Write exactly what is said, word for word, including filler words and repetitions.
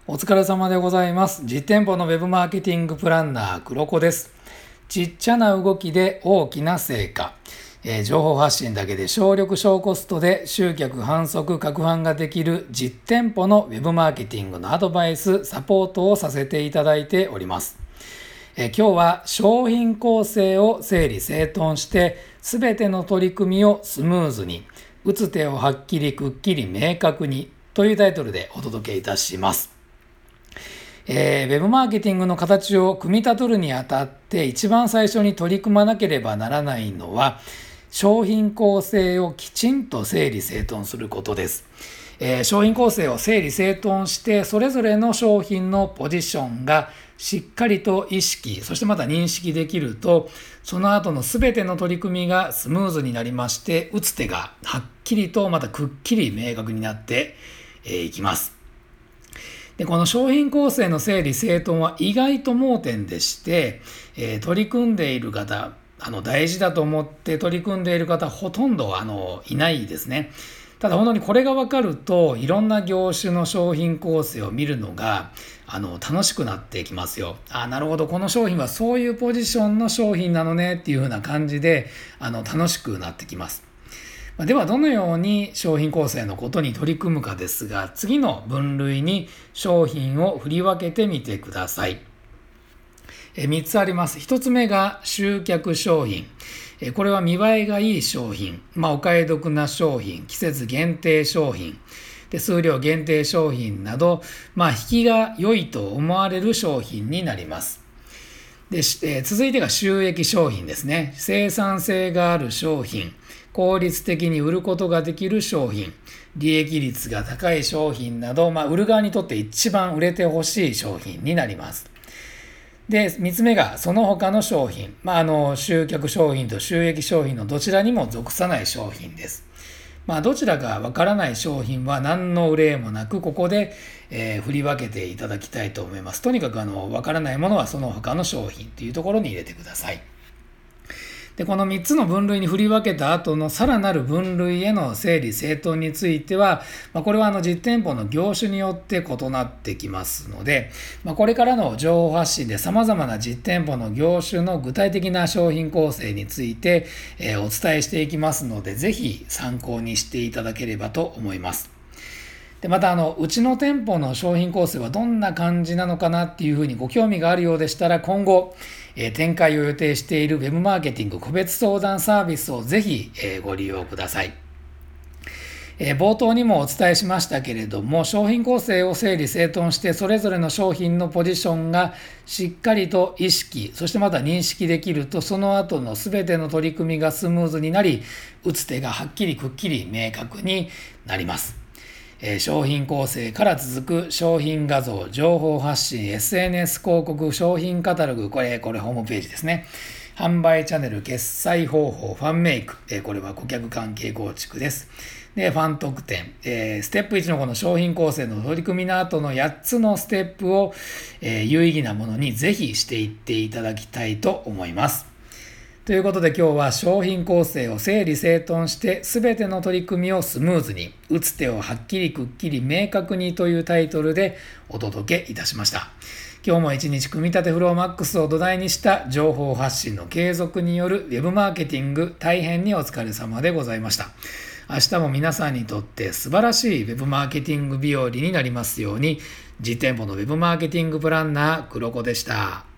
お疲れ様でございます。実店舗のウェブマーケティングプランナー黒子です。ちっちゃな動きで大きな成果、えー、情報発信だけで少力少コストで集客販促拡販ができる実店舗のウェブマーケティングのアドバイスサポートをさせていただいております。えー、今日は商品構成を整理整頓してすべての取り組みをスムーズに、打つ手をはっきりくっきり明確にというタイトルでお届けいたします。えー、ウェブマーケティングの形を組み立てるにあたって一番最初に取り組まなければならないのは商品構成をきちんと整理整頓することです。えー、商品構成を整理整頓してそれぞれの商品のポジションがしっかりと意識、そしてまた認識できるとその後のすべての取り組みがスムーズになりまして、打つ手がはっきりとまたくっきり明確になっていきます。でこの商品構成の整理整頓は意外と盲点でして、えー、取り組んでいる方、あの大事だと思って取り組んでいる方ほとんどあのいないですね。ただ本当にこれが分かるといろんな業種の商品構成を見るのがあの楽しくなってきますよ。あ、なるほど、この商品はそういうポジションの商品なのねっていう風な感じであの楽しくなってきます。ではどのように商品構成のことに取り組むかですが、次の分類に商品を振り分けてみてください。みっつあります。ひとつめが集客商品。これは見栄えがいい商品、まあ、お買い得な商品、季節限定商品、で数量限定商品など、まあ、引きが良いと思われる商品になります。で、えー、続いてが収益商品ですね。生産性がある商品、効率的に売ることができる商品、利益率が高い商品など、まあ、売る側にとって一番売れてほしい商品になります。で、みっつめがその他の商品、まあ、あの集客商品と収益商品のどちらにも属さない商品です。まあ、どちらかわからない商品は何の憂いもなくここで、えー、振り分けていただきたいと思います。とにかくあのわからないものはその他の商品というところに入れてください。でこのみっつの分類に振り分けた後のさらなる分類への整理整頓については、まあ、これはあの実店舗の業種によって異なってきますので、まあ、これからの情報発信で様々な実店舗の業種の具体的な商品構成について、えー、お伝えしていきますので、ぜひ参考にしていただければと思います。でまたあのうちの店舗の商品構成はどんな感じなのかなっていうふうにご興味があるようでしたら、今後、えー、展開を予定しているウェブマーケティング個別相談サービスをぜひ、えー、ご利用ください。えー、冒頭にもお伝えしましたけれども、商品構成を整理整頓してそれぞれの商品のポジションがしっかりと意識、そしてまた認識できるとその後の全ての取り組みがスムーズになり、打つ手がはっきりくっきり明確になります。商品構成から続く商品画像、情報発信、エスエヌエス 広告、商品カタログ、これ、これホームページですね。販売チャンネル、決済方法、ファンメイク、これは顧客関係構築です。で、ファン特典、ステップいちのこの商品構成の取り組みの後のやっつのステップを有意義なものにぜひしていっていただきたいと思います。ということで今日は商品構成を整理整頓して全ての取り組みをスムーズに、打つ手をはっきりくっきり明確にというタイトルでお届けいたしました。今日も一日組み立てフローマックスを土台にした情報発信の継続によるウェブマーケティング、大変にお疲れ様でございました。明日も皆さんにとって素晴らしいウェブマーケティング日和になりますように。実店舗のウェブマーケティングプランナー黒子でした。